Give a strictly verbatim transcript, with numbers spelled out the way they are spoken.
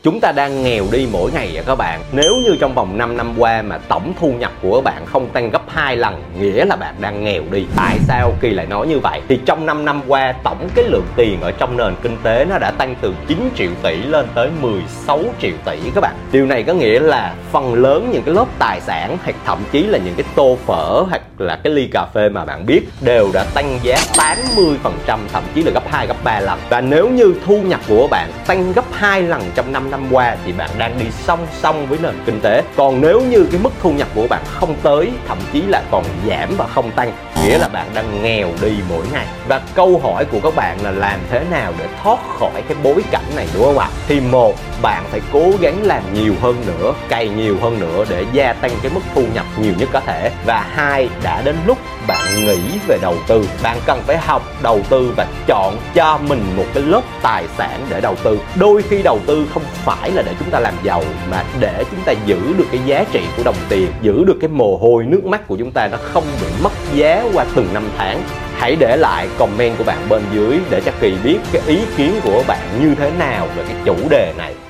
chúng ta đang nghèo đi mỗi ngày ạ các bạn. Nếu như trong vòng năm năm qua mà tổng thu nhập của các bạn không tăng gấp hai lần, nghĩa là bạn đang nghèo đi. Tại sao Kỳ lại nói như vậy? Thì trong năm năm qua, tổng cái lượng tiền ở trong nền kinh tế nó đã tăng từ chín triệu tỷ lên tới mười sáu triệu tỷ các bạn. Điều này có nghĩa là phần lớn những cái lớp tài sản hoặc thậm chí là những cái tô phở hoặc là cái ly cà phê mà bạn biết đều đã tăng giá tám mươi phần trăm, thậm chí là gấp hai, gấp ba lần. Và nếu như thu nhập của bạn tăng gấp hai lần trong năm năm qua thì bạn đang đi song song với nền kinh tế. Còn nếu như cái mức thu nhập của bạn không tới, thậm chí là còn giảm và không tăng, nghĩa là bạn đang nghèo đi mỗi ngày. Và câu hỏi của các bạn là làm thế nào để thoát khỏi cái bối cảnh này, đúng không ạ? Thì một, bạn phải cố gắng làm nhiều hơn nữa, cày nhiều hơn nữa để gia tăng cái mức thu nhập nhiều nhất có thể. Và hai, đã đến lúc bạn nghĩ về đầu tư. Bạn cần phải học đầu tư và chọn cho mình một cái lớp tài sản để đầu tư. Đôi khi đầu tư không phải là để chúng ta làm giàu, mà để chúng ta giữ được cái giá trị của đồng tiền, giữ được cái mồ hôi nước mắt của chúng ta nó không bị mất giá qua từng năm tháng. Hãy để lại comment của bạn bên dưới để cho Kỳ biết cái ý kiến của bạn như thế nào về cái chủ đề này.